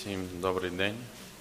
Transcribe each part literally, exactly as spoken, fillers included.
Всім добрий день.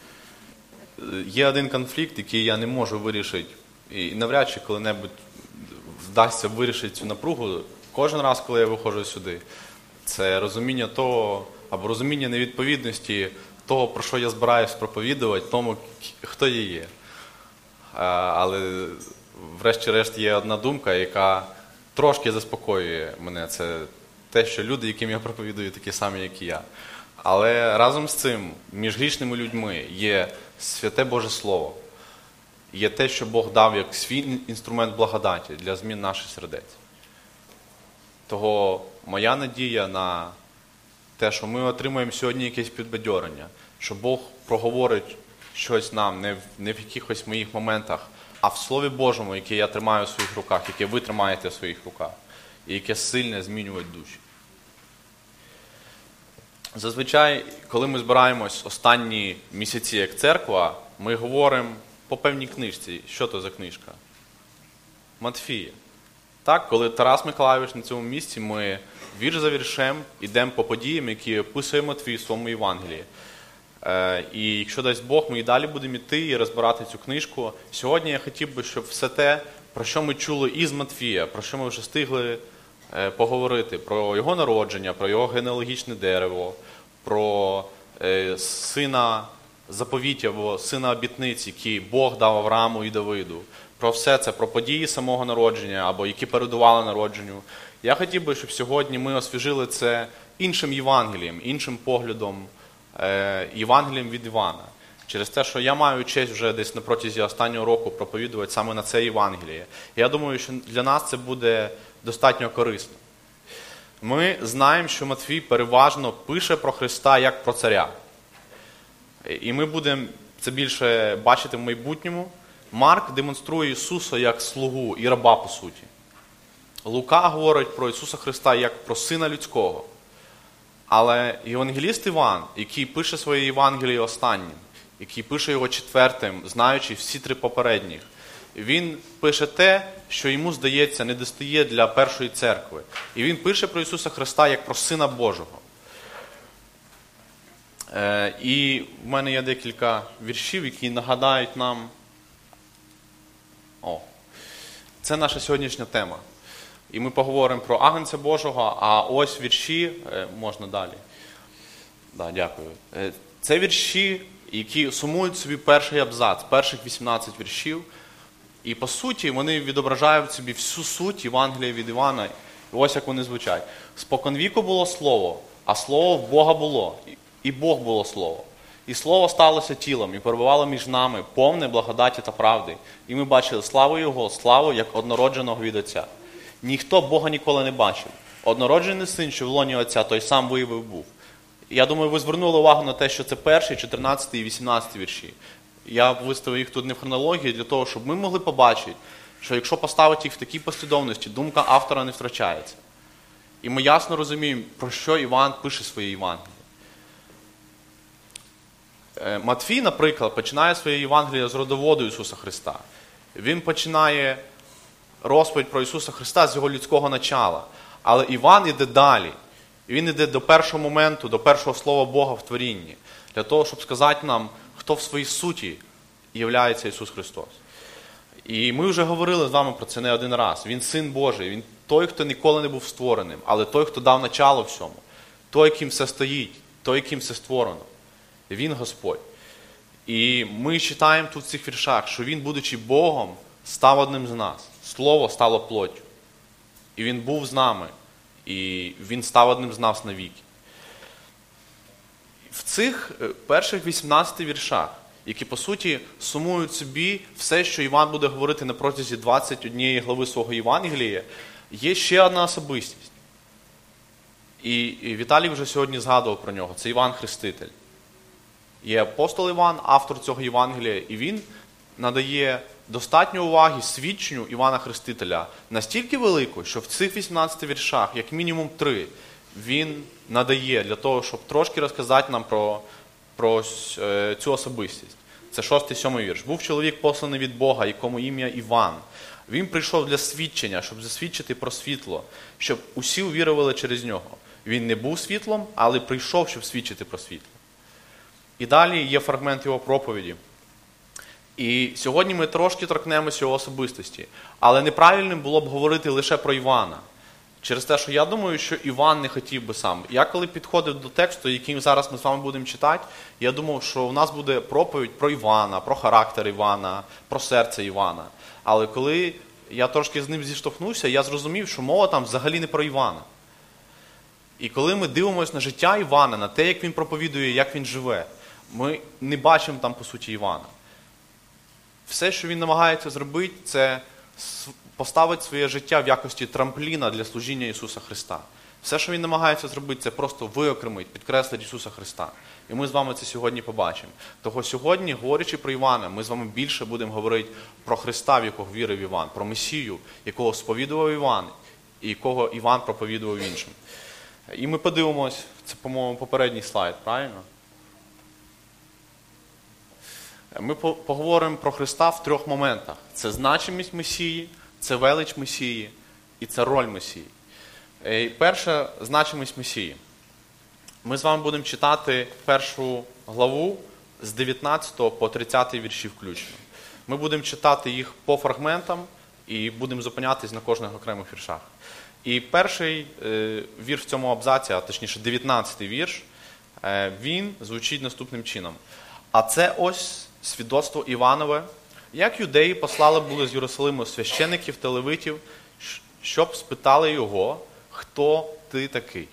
Є один конфлікт, який я не можу вирішити, і навряд чи коли-небудь вдасться вирішити цю напругу кожен раз, коли я виходжу сюди. Це розуміння того, або розуміння невідповідності того, про що я збираюсь проповідувати, тому, хто я є. Але врешті-решт є одна думка, яка трошки заспокоює мене. Це те, що люди, яким я проповідую, такі самі, як і я. Але разом з цим між грішними людьми є святе Боже Слово. Є те, що Бог дав як свій інструмент благодаті для змін наших сердець. Того моя надія на те, що ми отримаємо сьогодні якесь підбадьорення, що Бог проговорить щось нам не в, не в якихось моїх моментах, а в Слові Божому, яке я тримаю у своїх руках, яке ви тримаєте в своїх руках, і яке сильне змінює душі. Зазвичай, коли ми збираємось останні місяці як церква, ми говоримо по певній книжці. Що то за книжка? Матфія. Так, коли Тарас Миколайович на цьому місці, ми вірш за віршем йдемо по подіям, які описує Матвій в своєму Євангелії. Е, і якщо дасть Бог, ми і далі будемо йти і розбирати цю книжку. Сьогодні я хотів би, щоб все те, про що ми чули із Матвія, про що ми вже встигли поговорити, про його народження, про його генеалогічне дерево, про е, сина заповіття, або сина обітниці, який Бог дав Аврааму і Давиду, про все це, про події самого народження, або які передували народженню. Я хотів би, щоб сьогодні ми освіжили це іншим Євангелієм, іншим поглядом, е, Євангелієм від Івана. Через те, що я маю честь вже десь на протязі останнього року проповідувати саме на це Євангеліє. Я думаю, що для нас це буде достатньо корисно. Ми знаємо, що Матвій переважно пише про Христа як про царя. І ми будемо це більше бачити в майбутньому. Марк демонструє Ісуса як слугу і раба, по суті. Лука говорить про Ісуса Христа як про Сина Людського. Але євангеліст Іван, який пише своє Євангеліє останнім, який пише його четвертим, знаючи всі три попередніх, він пише те, що йому, здається, не достає для першої церкви. І він пише про Ісуса Христа як про Сина Божого. Е, і в мене є декілька віршів, які нагадають нам... О, це наша сьогоднішня тема. І ми поговоримо про Агнця Божого, а ось вірші... Е, можна далі. Да, дякую. Е, це вірші, які сумують собі перший абзац, перших вісімнадцять віршів. І по суті вони відображають собі всю суть Євангелія від Івана. І ось як вони звучать. Споконвіку було Слово, а Слово в Бога було. І Бог було Слово. І Слово сталося тілом і перебувало між нами повне благодаті та правди. І ми бачили славу Його, славу як однородженого від Отця. Ніхто Бога ніколи не бачив. Однороджений син, що в лоні Отця, той сам виявив був. Я думаю, ви звернули увагу на те, що це перший, чотирнадцятий і вісімнадцятий вірші. Я виставив їх тут не в хронології, для того, щоб ми могли побачити, що якщо поставити їх в такій послідовності, думка автора не втрачається. І ми ясно розуміємо, про що Іван пише своє Євангеліє. Матвій, наприклад, починає своє Євангеліє з родоводу Ісуса Христа. Він починає розповідь про Ісуса Христа з його людського начала. Але Іван іде далі. Він іде до першого моменту, до першого слова Бога в творінні. Для того, щоб сказати нам, хто в своїй суті являється Ісус Христос. І ми вже говорили з вами про це не один раз. Він Син Божий, Він той, хто ніколи не був створеним, але той, хто дав начало всьому. Той, яким все стоїть, той, яким все створено. Він Господь. І ми читаємо тут в цих віршах, що Він, будучи Богом, став одним з нас. Слово стало плоттю. І Він був з нами. І Він став одним з нас навіки. В цих перших вісімнадцяти віршах, які, по суті, сумують собі все, що Іван буде говорити на протязі двадцять однієї глави свого Євангелія, є ще одна особистість. І Віталій вже сьогодні згадував про нього. Це Іван Хреститель. Є апостол Іван, автор цього Євангелія, і він надає достатньо уваги свідченню Івана Хрестителя настільки велику, що в цих вісімнадцяти віршах, як мінімум три, він надає для того, щоб трошки розказати нам про, про цю особистість. Це шостий, сьомий вірш. Був чоловік посланий від Бога, якому ім'я Іван. Він прийшов для свідчення, щоб засвідчити про світло, щоб усі увірували через нього. Він не був світлом, але прийшов, щоб свідчити про світло. І далі є фрагмент його проповіді. І сьогодні ми трошки торкнемося його особистості. Але неправильним було б говорити лише про Івана. Через те, що я думаю, що Іван не хотів би сам. Я коли підходив до тексту, який зараз ми з вами будемо читати, я думав, що у нас буде проповідь про Івана, про характер Івана, про серце Івана. Але коли я трошки з ним зіштовхнувся, я зрозумів, що мова там взагалі не про Івана. І коли ми дивимося на життя Івана, на те, як він проповідує, як він живе, ми не бачимо там, по суті, Івана. Все, що він намагається зробити, це поставити своє життя в якості трампліна для служіння Ісуса Христа. Все, що він намагається зробити, це просто виокремити, підкреслити Ісуса Христа. І ми з вами це сьогодні побачимо. Того сьогодні, говорячи про Івана, ми з вами більше будемо говорити про Христа, в якого вірив Іван, про Месію, якого сповідував Іван, і якого Іван проповідував іншим. І ми подивимось, це, по-моєму, попередній слайд, правильно? Ми поговоримо про Христа в трьох моментах. Це значимість Месії, це велич Месії і це роль Месії. І перше, значимість Месії. Ми з вами будемо читати першу главу з дев'ятнадцятого по тридцятий вірші включно. Ми будемо читати їх по фрагментам і будемо зупинятись на кожних окремих віршах. І перший е, вірш в цьому абзаці, а точніше дев'ятнадцятий вірш, е, він звучить наступним чином. А це ось свідоцтво Іванове, як юдеї послали були з Єрусалиму священиків та левитів, щоб спитали його, хто ти такий.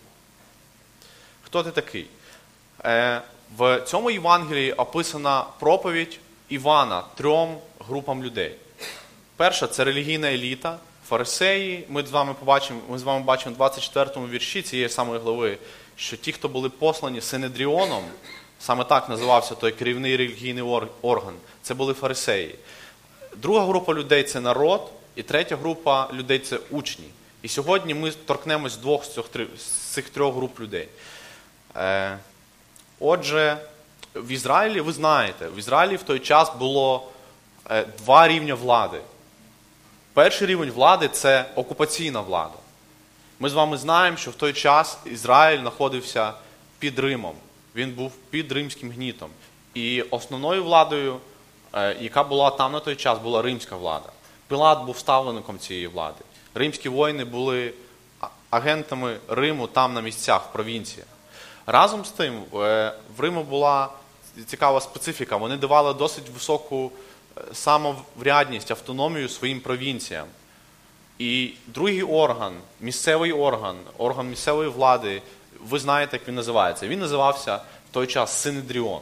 Хто ти такий? Е, в цьому Євангелії описана проповідь Івана трьом групам людей. Перша – це релігійна еліта, фарисеї. Ми з вами побачимо, ми з вами бачимо в двадцять четвертому вірші цієї самої глави, що ті, хто були послані Синедріоном, саме так називався той керівний релігійний орган, це були фарисеї. Друга група людей – це народ, і третя група людей – це учні. І сьогодні ми торкнемось двох з цих, з цих трьох груп людей. Е, отже, в Ізраїлі, ви знаєте, в Ізраїлі в той час було е, два рівня влади. Перший рівень влади – це окупаційна влада. Ми з вами знаємо, що в той час Ізраїль знаходився під Римом. Він був під римським гнітом. І основною владою, яка була там на той час, була римська влада. Пилат був ставленником цієї влади. Римські воїни були агентами Риму там на місцях, в провінціях. Разом з тим, в Риму була цікава специфіка. Вони давали досить високу самоврядність, автономію своїм провінціям. І другий орган, місцевий орган, орган місцевої влади, ви знаєте, як він називається. Він називався в той час Синедріон.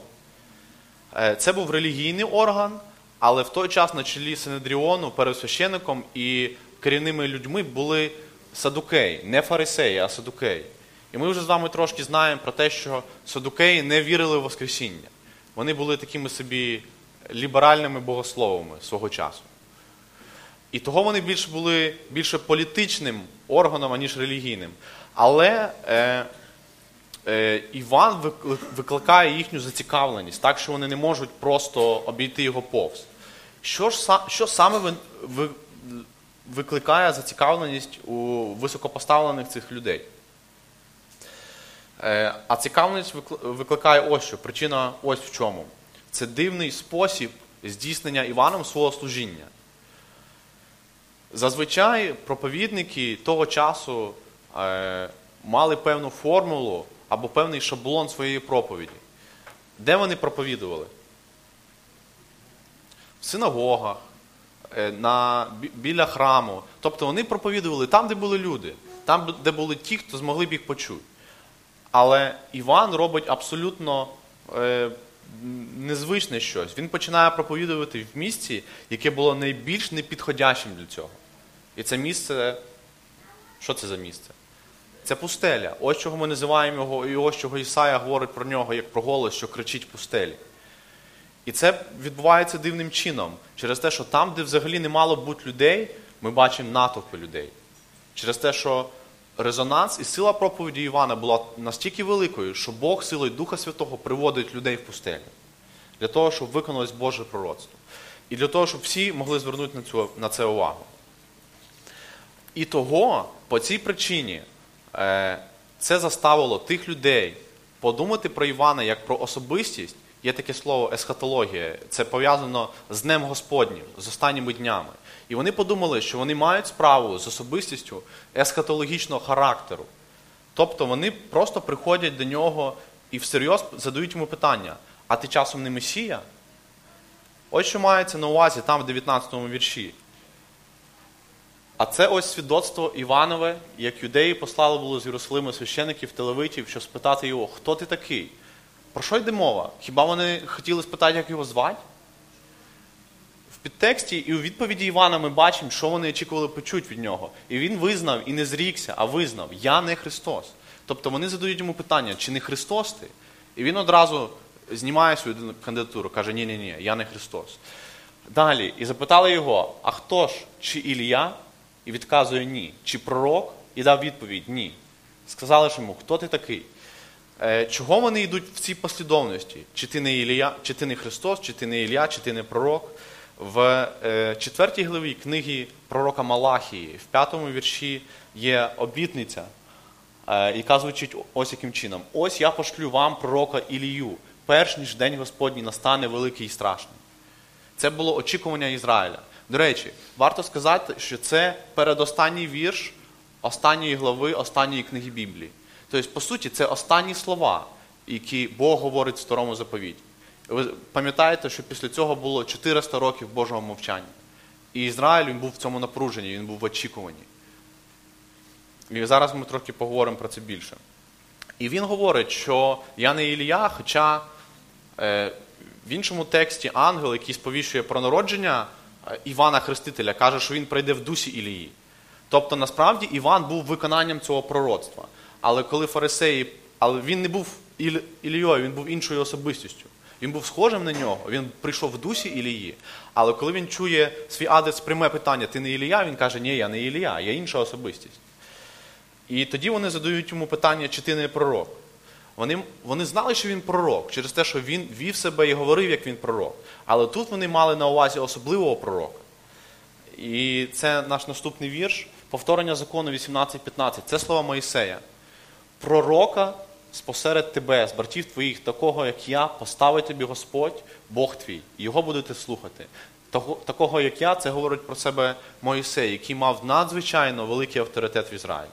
Це був релігійний орган, але в той час на чолі Синедріону, первосвященником і керівними людьми були садукеї. Не фарисеї, а садукеї. І ми вже з вами трошки знаємо про те, що садукеї не вірили в Воскресіння. Вони були такими собі ліберальними богословами свого часу. І того вони більше були більше політичним органом, аніж релігійним. Але е, е, Іван викликає їхню зацікавленість, так що вони не можуть просто обійти його повз. Що, ж, що саме ви, ви, викликає зацікавленість у високопоставлених цих людей? Е, а цікавленість викликає ось що, причина ось в чому. Це дивний спосіб здійснення Іваном свого служіння. Зазвичай проповідники того часу е, мали певну формулу або певний шаблон своєї проповіді. Де вони проповідували? В синагогах, е, на, біля храму. Тобто вони проповідували там, де були люди, там, де були ті, хто змогли б їх почути. Але Іван робить абсолютно е, незвичне щось. Він починає проповідувати в місці, яке було найбільш непідходящим для цього. І це місце, що це за місце? Це пустеля. Ось чого ми називаємо його, і ось чого Ісая говорить про нього, як про голос, що кричить в пустелі. І це відбувається дивним чином. Через те, що там, де взагалі не мало бути людей, ми бачимо натовпи людей. Через те, що резонанс і сила проповіді Івана була настільки великою, що Бог силою Духа Святого приводить людей в пустелю. Для того, щоб виконалось Боже пророцтво. І для того, щоб всі могли звернути на, цю, на це увагу. І того, по цій причині, е, це заставило тих людей подумати про Івана як про особистість, Є таке слово есхатологія. Це пов'язано з Днем Господнім, з останніми днями. І вони подумали, що вони мають справу з особистістю есхатологічного характеру. Тобто вони просто приходять до нього і всерйоз задають йому питання: а ти часом не Месія? Ось що мається на увазі там в дев'ятнадцятому вірші. А це ось свідоцтво Іванове, як юдеї послали було з Єрусалиму священиків та левитів, щоб спитати його: хто ти такий? Про що йде мова? Хіба вони хотіли спитати, як його звати? В підтексті і у відповіді Івана ми бачимо, що вони очікували почути від нього. І він визнав, і не зрікся, а визнав: я не Христос. Тобто вони задають йому питання: чи не Христос ти? І він одразу знімає свою кандидатуру, каже: ні-ні-ні, я не Христос. Далі, і запитали його: а хто ж, чи Ілія? І відказує: ні. Чи пророк? І дав відповідь: ні. Сказали ж йому: хто ти такий? Чого вони йдуть в цій послідовності? Чи ти не Ілія, чи ти не Христос, чи ти не Ілія, чи ти не пророк? В четвертій главі книги пророка Малахії, в п'ятому вірші є обітниця, яка звучить ось яким чином: ось я пошлю вам пророка Ілію, перш ніж день Господній настане великий і страшний. Це було очікування Ізраїля. До речі, варто сказати, що це передостанній вірш останньої глави, останньої книги Біблії. Тобто, по суті, це останні слова, які Бог говорить в Старому Заповіті. Ви пам'ятаєте, що після цього було чотириста років Божого мовчання. І Ізраїль, він був в цьому напруженні, він був в очікуванні. І зараз ми трохи поговоримо про це більше. І він говорить, що я не Ілія, хоча е, в іншому тексті ангел, який сповіщує про народження Івана Хрестителя, каже, що він прийде в дусі Ілії. Тобто, насправді, Іван був виконанням цього пророцтва. Але коли фарисеї, але він не був Ілією, він був іншою особистістю. Він був схожим на нього, він прийшов в дусі Ілії, але коли він чує свій адрес пряме питання: ти не Ілія? Він каже: ні, я не Ілія, я інша особистість. І тоді вони задають йому питання: чи ти не пророк? Вони, вони знали, що він пророк, через те, що він вів себе і говорив, як він пророк. Але тут вони мали на увазі особливого пророка. І це наш наступний вірш, повторення закону вісімнадцять п'ятнадцять. Це слова Моїсея. Пророка спосеред тебе, з братів твоїх, такого, як я, поставить тобі Господь, Бог твій. Його будете слухати. Того, такого, як я, це говорить про себе Моїсей, який мав надзвичайно великий авторитет в Ізраїлі.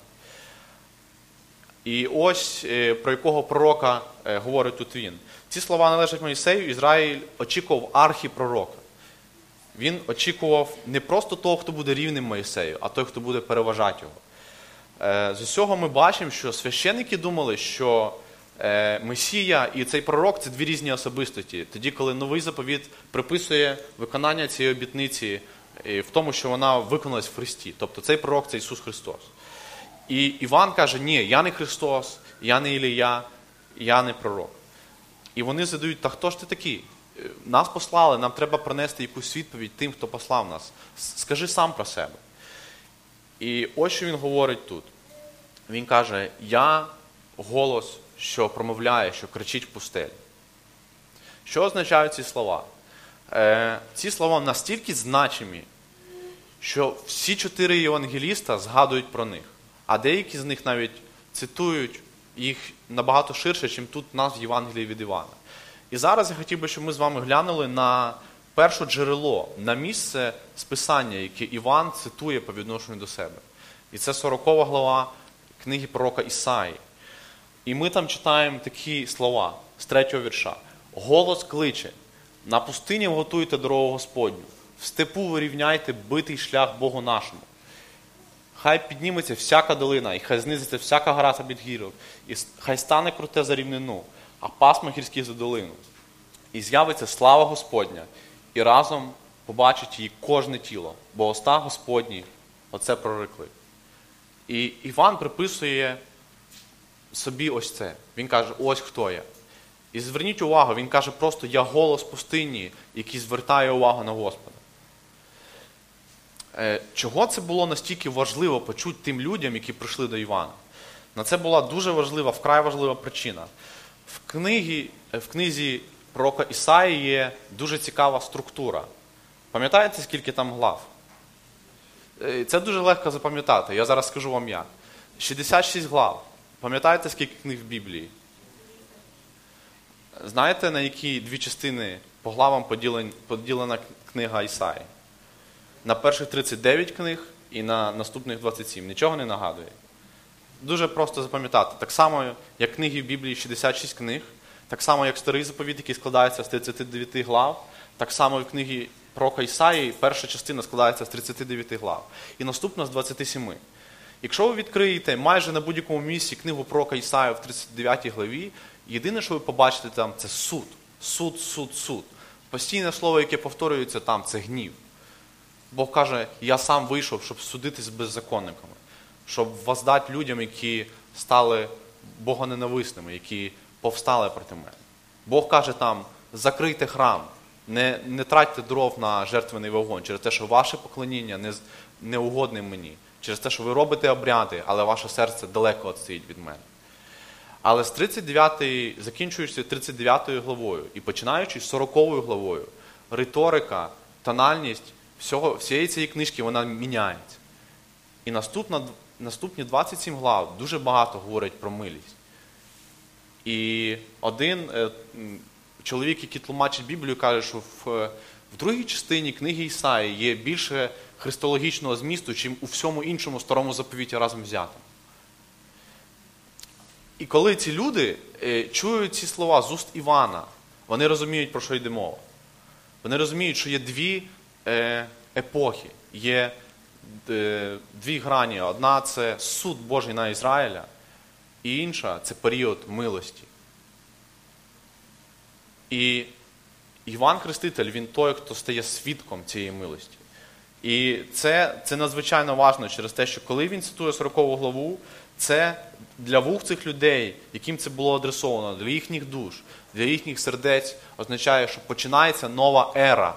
І ось про якого пророка говорить тут він. Ці слова належать Моїсею. Ізраїль очікував архіпророка. Він очікував не просто того, хто буде рівним Моїсею, а той, хто буде переважати його. З усього ми бачимо, що священники думали, що Месія і цей пророк – це дві різні особистості. Тоді, коли новий заповіт приписує виконання цієї обітниці в тому, що вона виконалась в Христі. Тобто цей пророк – це Ісус Христос. І Іван каже: ні, я не Христос, я не Ілія, я не пророк. І вони задають: та хто ж ти такий? Нас послали, нам треба принести якусь відповідь тим, хто послав нас. Скажи сам про себе. І ось що він говорить тут. Він каже: я голос, що промовляє, що кричить в пустелі. Що означають ці слова? Е, ці слова настільки значимі, що всі чотири євангеліста згадують про них. А деякі з них навіть цитують їх набагато ширше, ніж тут у нас в Євангелії від Івана. І зараз я хотів би, щоб ми з вами глянули на перше джерело, на місце списання, яке Іван цитує по відношенню до себе. І це сорокова глава книги пророка Ісаї. І ми там читаємо такі слова з третього вірша. «Голос кличе: на пустині готуйте дорогу Господню, в степу вирівняйте битий шлях Богу нашому. Хай підніметься всяка долина, і хай знизиться всяка гора та підгірок, і хай стане круте за рівнину, а пасма гірські за долину. І з'явиться слава Господня, і разом побачить її кожне тіло, бо уста Господні оце прорекли». І Іван приписує собі ось це. Він каже: ось хто я. І зверніть увагу, він каже просто: я голос пустині, який звертає увагу на Господа. Чого це було настільки важливо почути тим людям, які прийшли до Івана? На це була дуже важлива, вкрай важлива причина. В книгі, в книзі пророка Ісаї є дуже цікава структура. Пам'ятаєте, скільки там глав? Це дуже легко запам'ятати. Я зараз скажу вам як. шістдесят шість глав. Пам'ятаєте, скільки книг в Біблії? Знаєте, на які дві частини по главам поділен, поділена книга Ісаї? На перших тридцять дев'ять книг і на наступних двадцять сім. Нічого не нагадує? Дуже просто запам'ятати. Так само, як книги в Біблії шістдесят шість книг, так само, як Старий заповіт, який складається з тридцяти дев'яти глав, так само, як в книгі пророка Ісаї, перша частина складається з тридцяти дев'яти глав. І наступна з двадцяти семи. Якщо ви відкриєте майже на будь-якому місці книгу пророка Ісаї в тридцять дев'ятій главі, єдине, що ви побачите там, це суд. Суд, суд, суд. Постійне слово, яке повторюється там, це гнів. Бог каже, я сам вийшов, щоб судити з беззаконниками, щоб воздати людям, які стали богоненависними, які повстали проти мене. Бог каже там, закрийте храм, не, не тратьте дров на жертвений вогонь, через те, що ваше поклоніння не, не угодне мені, через те, що ви робите обряди, але ваше серце далеко відстоїть від мене. Але з тридцять дев'ятої, закінчуючи тридцять дев'ятою главою і починаючи з сороковою главою, риторика, тональність всього, всієї цієї книжки, вона міняється. І наступна, наступні двадцять сім глав дуже багато говорять про милість. І один е, чоловік, який тлумачить Біблію, каже, що в, в другій частині книги Ісаї є більше христологічного змісту, чим у всьому іншому старому заповіті разом взятому. І коли ці люди е, чують ці слова з уст Івана, вони розуміють, про що йде мова. Вони розуміють, що є дві е, епохи, є е, дві грані. Одна – це суд Божий на Ізраїля, і інша – це період милості. І Іван Хреститель, він той, хто стає свідком цієї милості. І це, це надзвичайно важливо через те, що коли він цитує сорокову главу, це для вух цих людей, яким це було адресовано, для їхніх душ, для їхніх сердець, означає, що починається нова ера.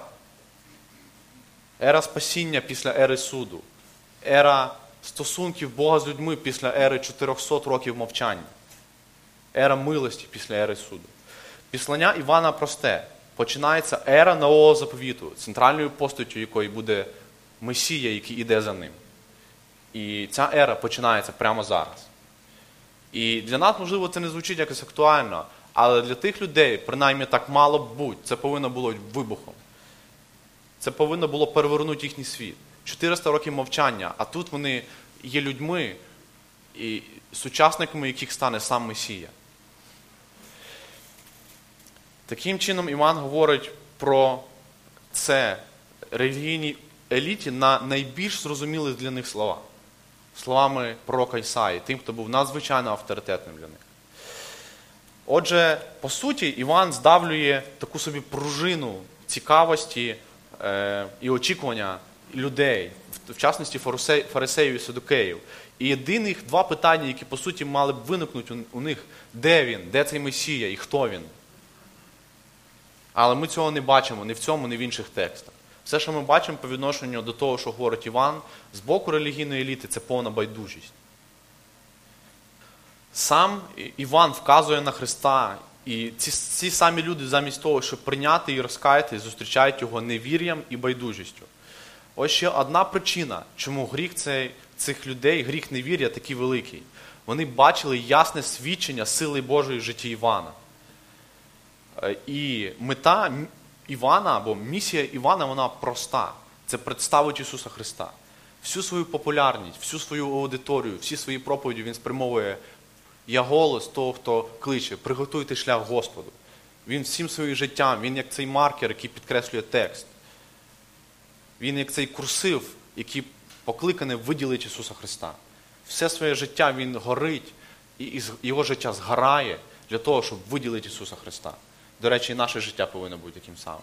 Ера спасіння після ери суду. Ера стосунків Бога з людьми після ери чотирьохсот років мовчання. Ера милості після ери суду. Післання Івана просте. Починається ера нового заповіту, центральною постаттю якої буде Месія, який іде за ним. І ця ера починається прямо зараз. І для нас, можливо, це не звучить якось актуально, але для тих людей, принаймні так мало б бути, це повинно було вибухом. Це повинно було перевернути їхній світ. чотириста років мовчання, а тут вони є людьми, і сучасниками яких стане сам Месія. Таким чином Іван говорить про це релігійній еліті на найбільш зрозумілих для них слова. Словами пророка Ісаї, тим, хто був надзвичайно авторитетним для них. Отже, по суті, Іван здавлює таку собі пружину цікавості е, і очікування людей, в, в частності фарисеїв, фарисеїв і садукеїв. І єдиних два питання, які, по суті, мали б виникнути у, у них, де він, де цей Месія і хто він. Але ми цього не бачимо ні в цьому, ні в інших текстах. Все, що ми бачимо по відношенню до того, що говорить Іван, з боку релігійної еліти, це повна байдужість. Сам Іван вказує на Христа, і ці, ці самі люди замість того, щоб прийняти і розкаяти, зустрічають його невір'ям і байдужістю. Ось ще одна причина, чому гріх цей, цих людей, гріх невір'я такий великий. Вони бачили ясне свідчення сили Божої в житті Івана. І мета Івана, або місія Івана, вона проста. Це представити Ісуса Христа. Всю свою популярність, всю свою аудиторію, всі свої проповіді він спрямовує: я голос того, хто кличе, приготуйте шлях Господу. Він всім своїм життям, він як цей маркер, який підкреслює текст. Він як цей курсив, який покликаний виділити Ісуса Христа. Все своє життя він горить, і його життя згорає для того, щоб виділити Ісуса Христа. До речі, і наше життя повинно бути таким самим.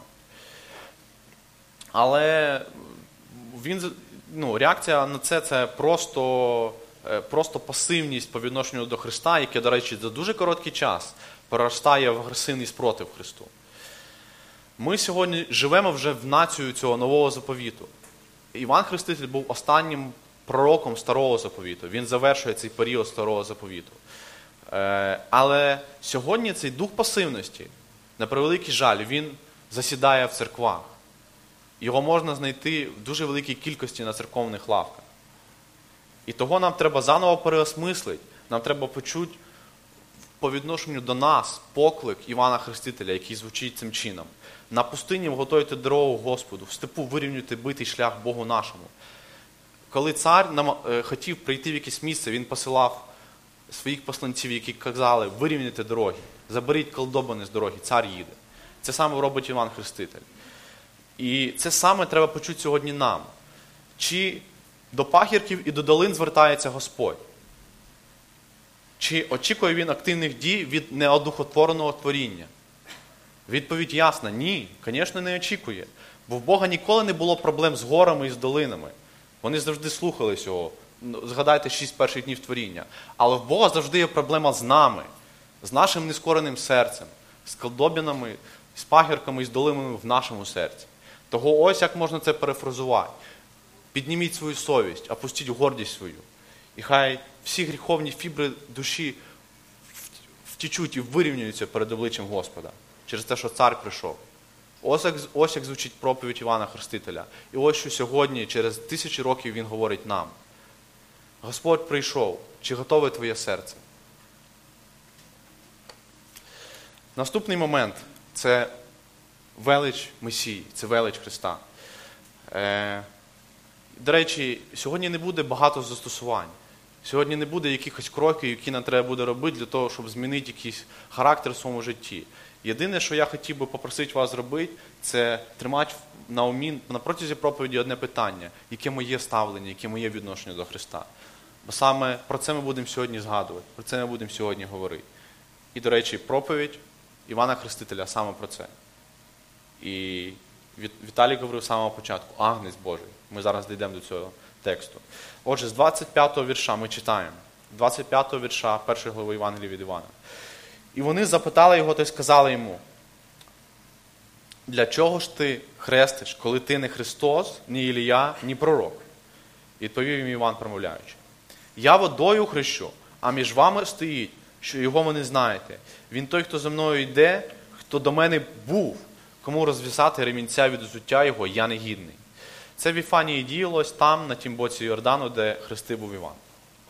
Але він, ну, реакція на це – це просто, просто пасивність по відношенню до Христа, яке, до речі, за дуже короткий час переростає в агресивний спротив Христу. Ми сьогодні живемо вже в націю цього нового заповіту. Іван Хреститель був останнім пророком старого заповіту. Він завершує цей період старого заповіту. Але сьогодні цей дух пасивності, на превеликий жаль, він засідає в церквах. Його можна знайти в дуже великій кількості на церковних лавках. І того нам треба заново переосмислити, нам треба почути по відношенню до нас поклик Івана Хрестителя, який звучить цим чином. На пустині вготуйте дорогу Господу, в степу вирівнюйте битий шлях Богу нашому. Коли цар нам, е, хотів прийти в якесь місце, він посилав своїх посланців, які казали, вирівняйте дороги, заберіть колдобини з дороги, цар їде. Це саме робить Іван Хреститель. І це саме треба почути сьогодні нам. Чи до пагірків і до долин звертається Господь? Чи очікує він активних дій від неодухотвореного творіння? Відповідь ясна – ні, звісно, не очікує. Бо в Бога ніколи не було проблем з горами і з долинами. Вони завжди слухались його. Згадайте шість перших днів творіння. Але в Бога завжди є проблема з нами, з нашим нескореним серцем, з колдобинами, з пагірками і з долинами в нашому серці. Того ось як можна це перефразувати. Підніміть свою совість, опустіть гордість свою. І хай всі гріховні фібри душі втічуть і вирівнюються перед обличчям Господа. Через те, що цар прийшов. Ось як, ось як звучить проповідь Івана Хрестителя. І ось що сьогодні, через тисячі років, він говорить нам. Господь прийшов. Чи готове твоє серце? Наступний момент – це велич Месії, це велич Христа. Е, до речі, сьогодні не буде багато застосувань. Сьогодні не буде якихось кроків, які нам треба буде робити для того, щоб змінити якийсь характер в своєму житті. Єдине, що я хотів би попросити вас зробити, це тримати на умі на протязі проповіді одне питання, яке моє ставлення, яке моє відношення до Христа. Бо саме про це ми будемо сьогодні згадувати, про це ми будемо сьогодні говорити. І, до речі, проповідь Івана Хрестителя саме про це. І Віталій говорив з самого початку, Агнець Божий. Ми зараз дійдемо до цього тексту. Отже, з двадцять п'ятого вірша ми читаємо. двадцять п'ятого вірша першої глави Євангелія від Івана. І вони запитали його, та й сказали йому, для чого ж ти хрестиш, коли ти не Христос, ні Ілія, ні пророк? І відповів їм Іван, промовляючи. Я водою хрещу, а між вами стоїть, що його ви не знаєте. Він той, хто за мною йде, хто до мене був, кому розв'язати ремінця від взуття його, я не гідний. Це в Віфанії діялось там, на тім боці Йордану, де хрестив був Іван.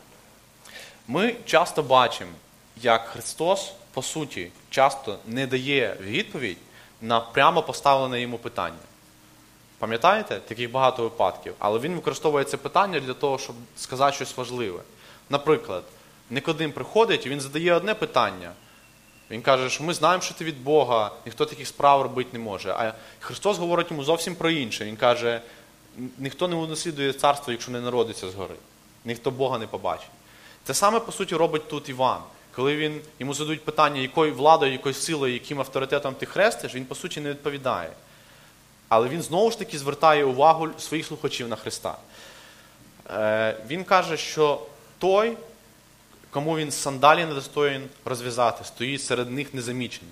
Ми часто бачимо, як Христос, по суті, часто не дає відповідь на прямо поставлене йому питання. Пам'ятаєте? Таких багато випадків. Але він використовує це питання для того, щоб сказати щось важливе. Наприклад, Никодим приходить, і він задає одне питання. Він каже, що ми знаємо, що ти від Бога, ніхто таких справ робити не може. А Христос говорить йому зовсім про інше. Він каже, ніхто не унаслідує царство, якщо не народиться згори. Ніхто Бога не побачить. Те саме, по суті, робить тут Іван. Коли він, йому задають питання, якою владою, якою силою, яким авторитетом ти хрестиш, він, по суті, не відповідає. Але він, знову ж таки, звертає увагу своїх слухачів на Христа. Е, він каже, що той, кому він сандалі недостоїн розв'язати, стоїть серед них незамічений.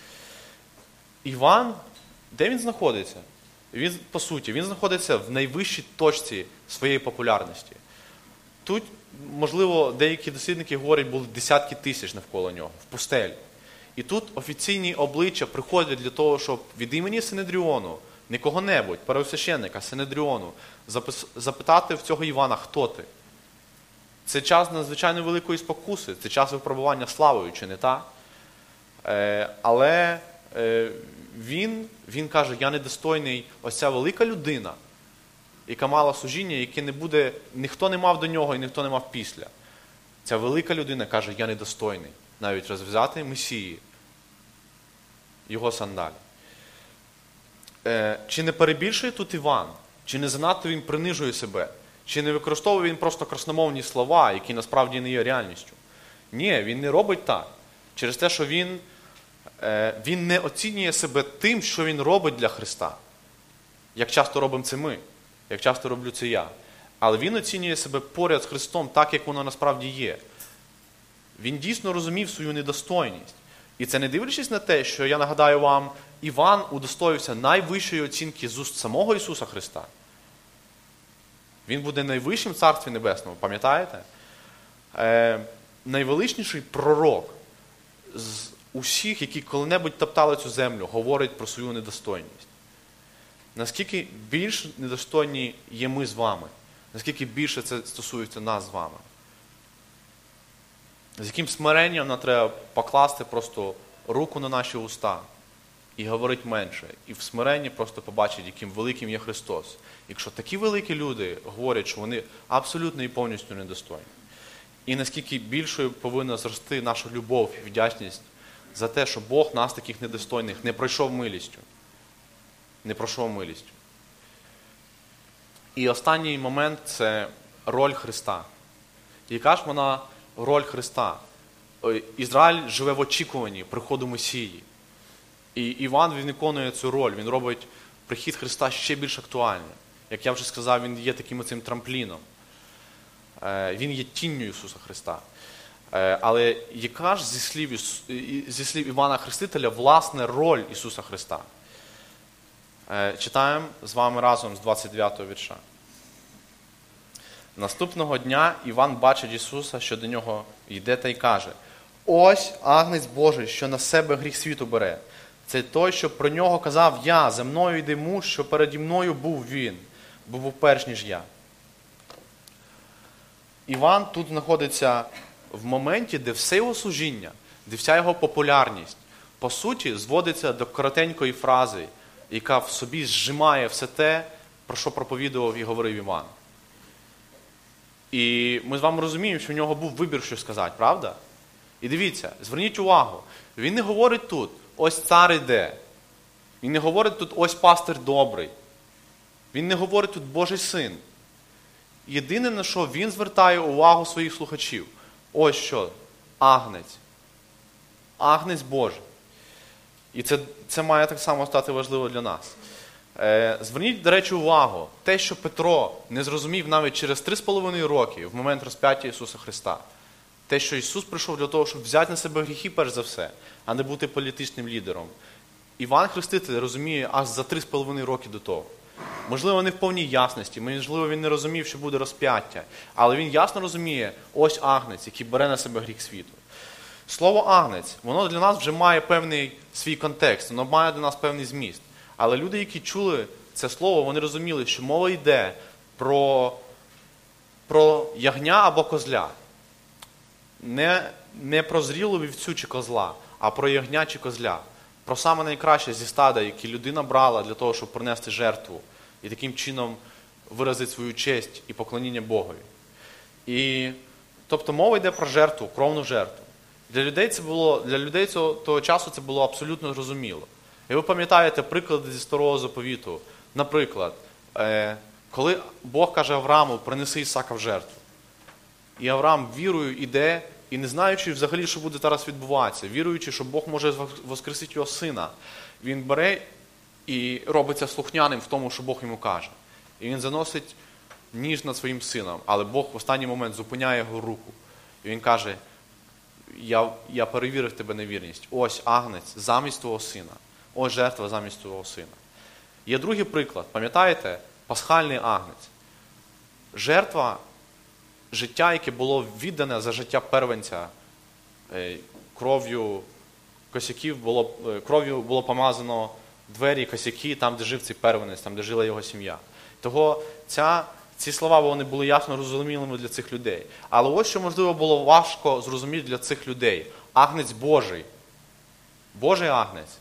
Іван, де він знаходиться? Він, по суті, він знаходиться в найвищій точці своєї популярності. Тут, можливо, деякі дослідники говорять, були десятки тисяч навколо нього, в пустелі. І тут офіційні обличчя приходять для того, щоб від імені Синедріону, не кого-небудь, первосвященника, Синедріону, запитати в цього Івана, хто ти? Це час надзвичайно великої спокуси, це час випробування славою, чи не так? Е, але е, він, він каже, я недостойний, ось ця велика людина, яка мала служіння, яке не буде, ніхто не мав до нього і ніхто не мав після. Ця велика людина каже, я недостойний навіть розв'язати Месії, його сандалі. Е, чи не перебільшує тут Іван? Чи не занадто він принижує себе? Чи не використовує він просто красномовні слова, які насправді не є реальністю? Ні, він не робить так. Через те, що він, е, він не оцінює себе тим, що він робить для Христа. Як часто робимо це ми, як часто роблю це я. Але він оцінює себе поряд з Христом так, як воно насправді є. Він дійсно розумів свою недостойність. І це не дивлячись на те, що, я нагадаю вам, Іван удостоївся найвищої оцінки з уст самого Ісуса Христа. Він буде найвищим в Царстві Небесному, пам'ятаєте? Е, найвеличніший пророк з усіх, які коли-небудь топтали цю землю, говорить про свою недостойність. Наскільки більш недостойні є ми з вами? Наскільки більше це стосується нас з вами? з яким смиренням нам треба покласти просто руку на наші уста і говорити менше. І в смиренні просто побачити, яким великим є Христос. Якщо такі великі люди говорять, що вони абсолютно і повністю недостойні. І наскільки більшою повинна зрости наша любов і вдячність за те, що Бог нас таких недостойних не пройшов милістю. Не пройшов милістю. І останній момент – це роль Христа. Яка ж вона роль Христа? Ізраїль живе в очікуванні приходу Месії. І Іван, він виконує цю роль, він робить прихід Христа ще більш актуальним. Як я вже сказав, він є таким оцим трампліном. Він є тінню Ісуса Христа. Але яка ж зі слів, зі слів Івана Хрестителя власне роль Ісуса Христа? Читаємо з вами разом з двадцять дев'ятого вірша. Наступного дня Іван бачить Ісуса, що до нього йде та й каже: «Ось Агнець Божий, що на себе гріх світу бере. Це той, що про нього казав я, за мною йде муж, що переді мною був він, бо був перш, ніж я». Іван тут знаходиться в моменті, де все його служіння, де вся його популярність, по суті, зводиться до коротенької фрази, яка в собі зжимає все те, про що проповідував і говорив Іван. І ми з вами розуміємо, що в нього був вибір, що сказати, правда? І дивіться, зверніть увагу, він не говорить тут, ось цар іде. Він не говорить тут, ось пастир добрий. Він не говорить тут, Божий син. Єдине, на що він звертає увагу своїх слухачів. Ось що, Агнець. Агнець Божий. І це, це має так само стати важливо для нас. Е, зверніть, до речі, увагу, те, що Петро не зрозумів навіть через три з половиною роки, в момент розп'яття Ісуса Христа. Те, що Ісус прийшов для того, щоб взяти на себе гріхи, перш за все, а не бути політичним лідером. Іван Хреститель розуміє аж за три з половиною роки до того. Можливо, не в повній ясності, можливо, він не розумів, що буде розп'яття, але він ясно розуміє, ось Агнець, який бере на себе гріх світу. Слово «агнець», воно для нас вже має певний свій контекст, воно має для нас певний зміст. Але люди, які чули це слово, вони розуміли, що мова йде про, про ягня або козля. Не, не про зрілу вівцю чи козла, а про ягня чи козля. Про саме найкраще зі стада, яке людина брала для того, щоб принести жертву і таким чином виразити свою честь і поклоніння Богові. І, тобто мова йде про жертву, кровну жертву. Для людей, це було, для людей цього, того часу це було абсолютно зрозуміло. І ви пам'ятаєте приклади зі Старого Заповіту. Наприклад, е, коли Бог каже Аврааму, принеси Ісака в жертву. І Авраам вірою іде, і не знаючи взагалі, що буде зараз відбуватися, віруючи, що Бог може воскресити його сина, він бере і робиться слухняним в тому, що Бог йому каже. І він заносить ніж над своїм сином, але Бог в останній момент зупиняє його руку. І він каже: я, я перевірив тебе на вірність. Ось Агнець замість твого сина. Ось жертва замість твого сина. Є другий приклад. Пам'ятаєте? Пасхальний Агнець. Жертва, життя, яке було віддане за життя первенця, кров'ю косяків було, кров'ю було помазано двері, косяки, там, де жив цей первенець, там, де жила його сім'я. Того ця, ці слова вони були ясно зрозумілими для цих людей. Але ось що, можливо, було важко зрозуміти для цих людей. Агнець Божий. Божий Агнець.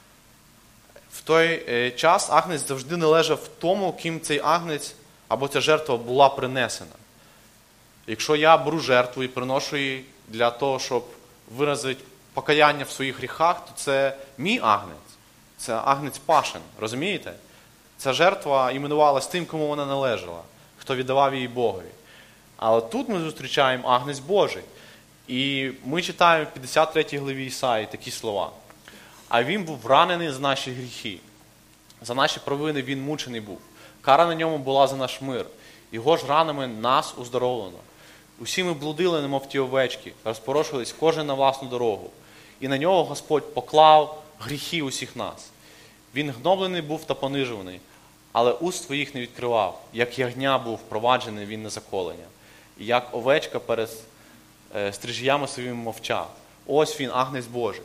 В той час Агнець завжди належав в тому, ким цей Агнець або ця жертва була принесена. Якщо я беру жертву і приношу її для того, щоб виразити покаяння в своїх гріхах, то це мій Агнець. Це Агнець Пашин. Розумієте? Ця жертва іменувалась тим, кому вона належала, хто віддавав її Богові. Але тут ми зустрічаємо Агнець Божий. І ми читаємо в п'ятдесят третій главі Ісаї такі слова. А він був ранений за наші гріхи. За наші провини він мучений був. Кара на ньому була за наш мир. Його ж ранами нас уздоровлено. Усі ми блудили, немов ті овечки, розпорошились кожен на власну дорогу. І на нього Господь поклав гріхи усіх нас. Він гноблений був та понижуваний, але уст своїх не відкривав. Як ягня був впроваджений він на заколення. І як овечка перед е, стрижіями своїми мовчав. Ось він, Агнець Божий.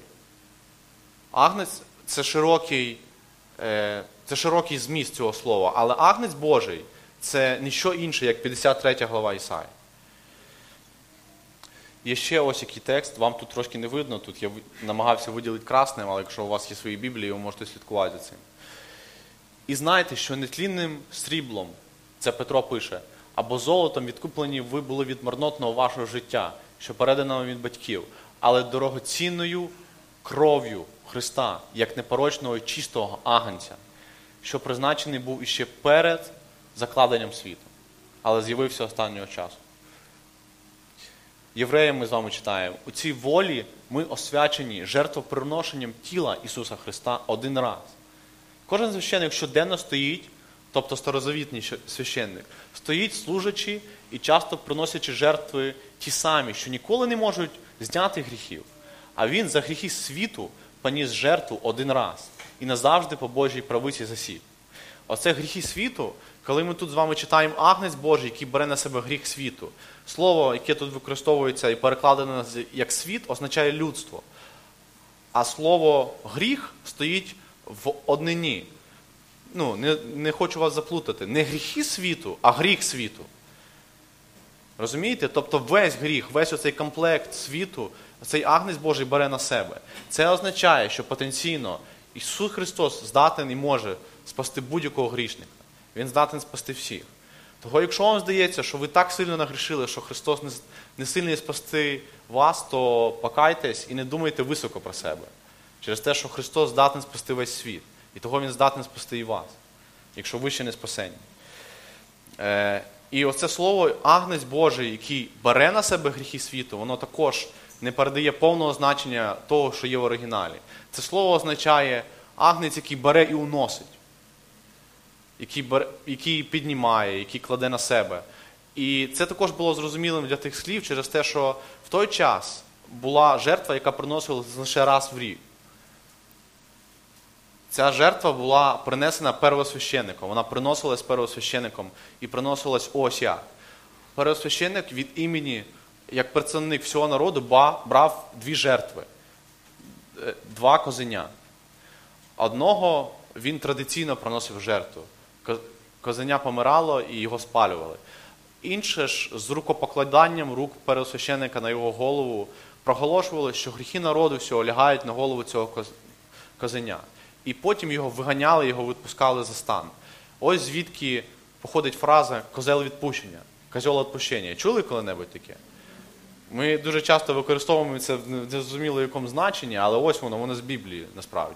Агнець – це широкий, е, це широкий зміст цього слова, але Агнець Божий – це ніщо інше, як п'ятдесят третя глава Ісаї. Є ще ось який текст, вам тут трошки не видно, тут я намагався виділити красним, але якщо у вас є свої Біблії, ви можете слідкувати за цим. І знайте, що нетлінним сріблом, це Петро пише, або золотом відкуплені ви були від марнотного вашого життя, що передано вам від батьків, але дорогоцінною кров'ю Христа, як непорочного і чистого агнця, що призначений був іще перед закладенням світу, але з'явився останнього часу. Євреям ми з вами читаємо, у цій волі ми освячені жертвоприношенням тіла Ісуса Христа один раз. Кожен священник щоденно стоїть, тобто старозавітний священник, стоїть служачи і часто приносячи жертви ті самі, що ніколи не можуть зняти гріхів. А він за гріхи світу поніс жертву один раз і назавжди по Божій правиці засів. Оце гріхи світу, коли ми тут з вами читаємо агнець Божий, який бере на себе гріх світу. Слово, яке тут використовується і перекладено як світ, означає людство. А слово гріх стоїть в однині. Ну, не, не хочу вас заплутати. Не гріхи світу, а гріх світу. Розумієте? Тобто весь гріх, весь оцей комплект світу, цей агнець Божий бере на себе. Це означає, що потенційно Ісус Христос здатен і може спасти будь-якого грішника. Він здатен спасти всіх. Того, якщо вам здається, що ви так сильно нагрішили, що Христос не, не сильний спасти вас, то покайтесь і не думайте високо про себе. Через те, що Христос здатен спасти весь світ. І того Він здатен спасти і вас, якщо ви ще не спасені. Е, і оце слово агнець Божий, який бере на себе гріхи світу, воно також не передає повного значення того, що є в оригіналі. Це слово означає агнець, який бере і уносить. Який, бере, який піднімає, який кладе на себе. І це також було зрозумілим для тих слів через те, що в той час була жертва, яка приносилася лише раз в рік. Ця жертва була принесена первосвященником. Вона приносилась первосвященником і приносилась ось як. Первосвященник від імені, як представник всього народу, брав дві жертви. Два козеня. Одного він традиційно приносив жертву. Козеня помирало і його спалювали. Інше ж з рукопокладанням рук первосвященника на його голову проголошували, що гріхи народу всього лягають на голову цього козеня. І потім його виганяли, його відпускали за стан. Ось звідки походить фраза «козел відпущення», «козел відпущення». Чули коли-небудь таке? Ми дуже часто використовуємо це в незрозуміло якому значенні, але ось воно, воно з Біблії насправді.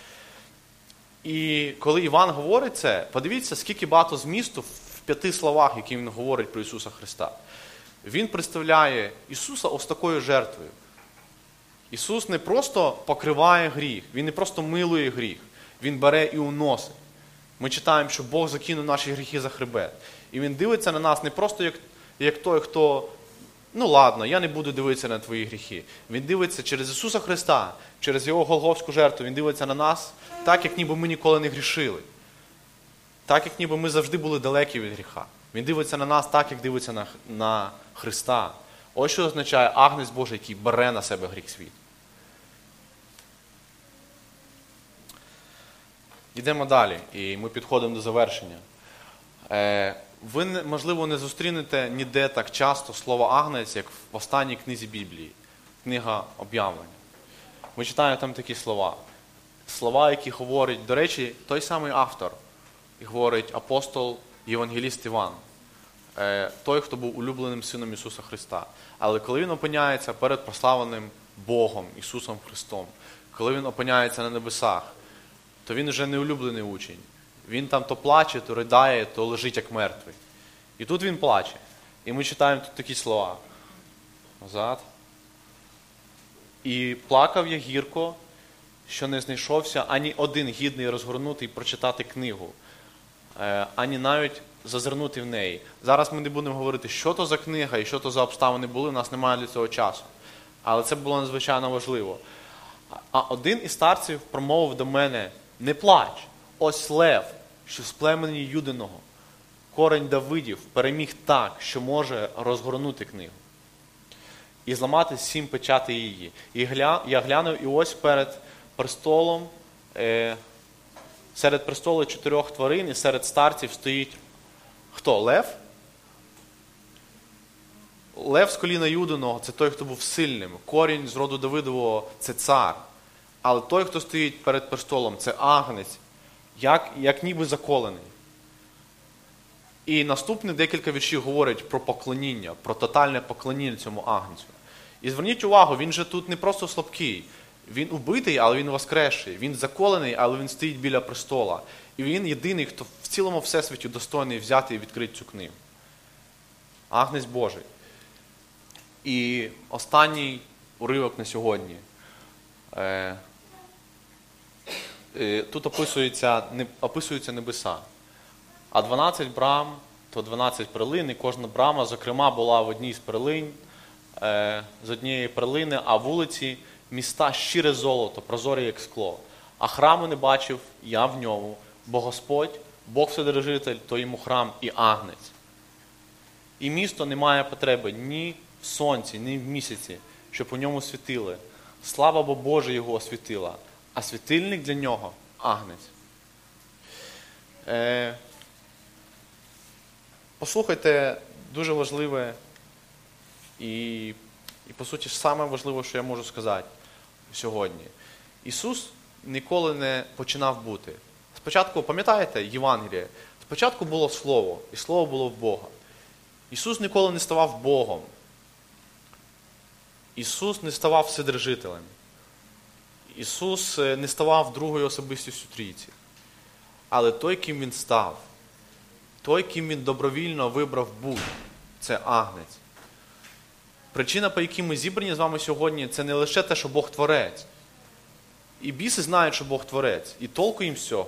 І коли Іван говорить це, подивіться, скільки багато змісту в п'яти словах, які він говорить про Ісуса Христа. Він представляє Ісуса ось такою жертвою. Ісус не просто покриває гріх, Він не просто милує гріх, Він бере і уносить. Ми читаємо, що Бог закинув наші гріхи за хребет. І Він дивиться на нас не просто як, як той, хто, ну ладно, я не буду дивитися на твої гріхи. Він дивиться через Ісуса Христа, через Його Голгофську жертву, Він дивиться на нас так, як ніби ми ніколи не грішили. Так, як ніби ми завжди були далекі від гріха. Він дивиться на нас так, як дивиться на, на Христа. Ось що означає агнець Божий, який бере на себе гріх світу. Йдемо далі, і ми підходимо до завершення. Ви, можливо, не зустрінете ніде так часто слово «агнець», як в останній книзі Біблії, книга Об'явлення. Ми читаємо там такі слова. Слова, які говорить, до речі, той самий автор, і говорить апостол Євангеліст Іван, той, хто був улюбленим сином Ісуса Христа. Але коли він опиняється перед прославленим Богом, Ісусом Христом, коли він опиняється на небесах, то він вже не улюблений учень. Він там то плаче, то ридає, то лежить як мертвий. І тут він плаче. І ми читаємо тут такі слова. Назад. І плакав я гірко, що не знайшовся ані один гідний розгорнути і прочитати книгу, ані навіть зазирнути в неї. Зараз ми не будемо говорити, що то за книга і що то за обставини були, у нас немає для цього часу. Але це було надзвичайно важливо. А один із старців промовив до мене: «Не плач, ось лев, що з племені Юдиного, корень Давидів, переміг так, що може розгорнути книгу і зламати сім печати її». І гля... я глянув, і ось перед престолом, е... серед престолу чотирьох тварин і серед старців стоїть хто? Лев? Лев з коліна Юдиного – це той, хто був сильним. Корінь з роду Давидового – це цар. Але той, хто стоїть перед престолом – це агнець, як, як ніби заколений. І наступні декілька віршів говорять про поклоніння, про тотальне поклоніння цьому агнцю. І зверніть увагу, він же тут не просто слабкий. Він убитий, але він воскресший. Він заколений, але він стоїть біля престола. І він єдиний, хто в цілому всесвіті достойний взяти і відкрити цю книгу. Агнець Божий. І останній уривок на сьогодні. Е, е, тут описуються, не, описуються небеса. А дванадцять брам, то дванадцять перлин, і кожна брама, зокрема, була в одній з перлин, е, з однієї перлини, а вулиці міста щире золото, прозорі як скло. А храму не бачив я в ньому, бо Господь, Бог Вседержитель, то йому храм і агнець. І місто не має потреби ні в сонці, ні в місяці, щоб у ньому світили. Слава бо Божа його освітила, а світильник для нього – агнець. Е, послухайте, дуже важливе і, і, по суті, саме важливе, що я можу сказати сьогодні. Ісус ніколи не починав бути. Спочатку, пам'ятаєте, Євангеліє? Спочатку було Слово, і Слово було в Бога. Ісус ніколи не ставав Богом. Ісус не ставав Вседержителем. Ісус не ставав другою особистістю Трійці. Але той, ким Він став, той, ким Він добровільно вибрав бути, це агнець. Причина, по якій ми зібрані з вами сьогодні, це не лише те, що Бог Творець. І біси знають, що Бог Творець. І толку їм з цього.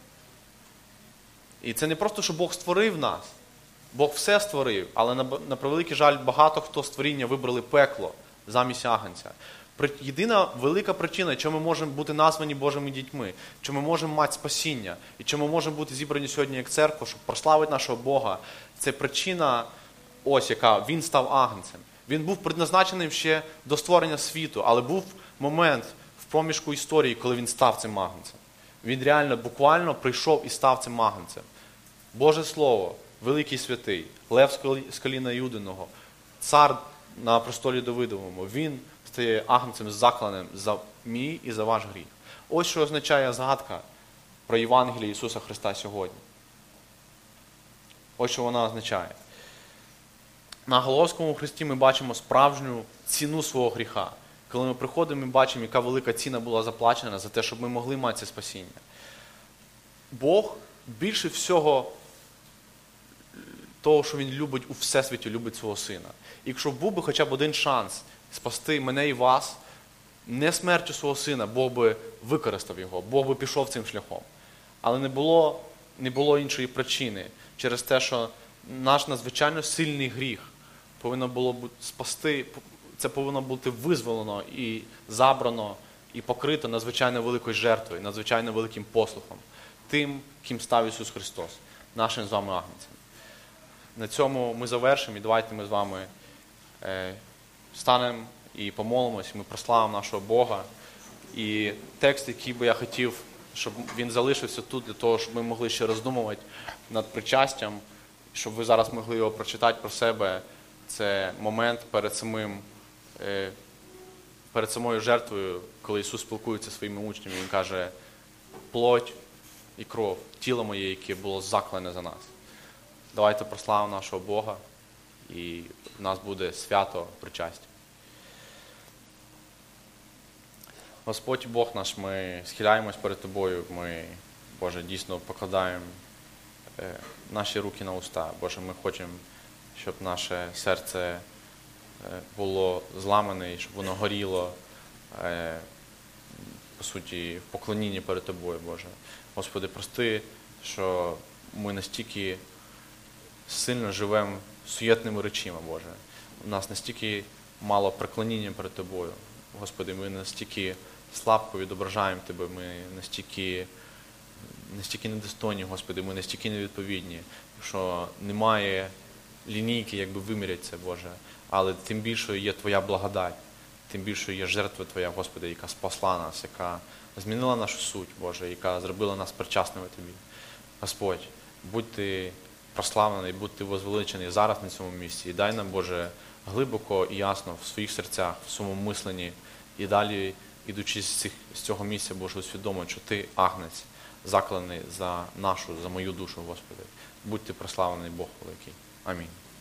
І це не просто, що Бог створив нас. Бог все створив, але на, на превеликий жаль, багато хто з творіння вибрали пекло замість агнця. Єдина велика причина, чому ми можемо бути названі Божими дітьми, чому ми можемо мати спасіння, і чому ми можемо бути зібрані сьогодні як церква, щоб прославити нашого Бога, це причина, ось яка, Він став агнцем. Він був предназначеним ще до створення світу, але був момент в проміжку історії, коли він став цим агнцем. Він реально, буквально прийшов і став цим агнцем. Боже Слово, великий святий, Лев з коліна Юдиного, цар на престолі Давидовому, він стає агнцем закланим за мій і за ваш гріх. Ось що означає згадка про Євангеліє Ісуса Христа сьогодні. Ось що вона означає. На Голгофському хресті ми бачимо справжню ціну свого гріха. Коли ми приходимо, ми бачимо, яка велика ціна була заплачена за те, щоб ми могли мати це спасіння. Бог більше всього того, що Він любить у всесвіті, любить свого Сина. І якщо був би хоча б один шанс спасти мене і вас, не смертю свого Сина, Бог би використав його, Бог би пішов цим шляхом. Але не було, не було іншої причини через те, що наш надзвичайно сильний гріх повинно було спасти, це повинно бути визволено і забрано, і покрито надзвичайно великою жертвою, надзвичайно великим послухом. Тим, ким став Ісус Христос, нашим з вами агнцем. На цьому ми завершимо, і давайте ми з вами е, станемо і помолимось, ми прославимо нашого Бога. І текст, який би я хотів, щоб він залишився тут, для того, щоб ми могли ще роздумувати над причастям, щоб ви зараз могли його прочитати про себе, це момент перед самим, е, перед самою жертвою, коли Ісус спілкується зі своїми учнями, Він каже: плоть і кров, тіло моє, яке було заклене за нас. Давайте прославимо нашого Бога, і в нас буде свято причастя. Господь Бог наш, ми схиляємось перед Тобою, ми, Боже, дійсно покладаємо е, наші руки на уста. Боже, ми хочемо, щоб наше серце е, було зламане, і щоб воно горіло, е, по суті, в поклонінні перед Тобою, Боже. Господи, прости, що ми настільки сильно живемо суєтними речима, Боже. У нас настільки мало преклоніння перед Тобою. Господи, ми настільки слабко відображаємо Тебе, ми настільки, настільки недостойні, Господи, ми настільки невідповідні, що немає лінійки, як би виміряти це, Боже. Але тим більше є Твоя благодать, тим більше є жертва Твоя, Господи, яка спасла нас, яка змінила нашу суть, Боже, яка зробила нас причасними Тобі. Господь, будь Ти прославлений, будь Ти возвеличений зараз на цьому місці. І дай нам, Боже, глибоко і ясно в своїх серцях, в своєму мисленні, і далі, ідучи з, цих, з цього місця, будеш усвідомити, що ти агнець, закланий за нашу, за мою душу, Господи. Будь ти прославлений Бог великий. Амінь.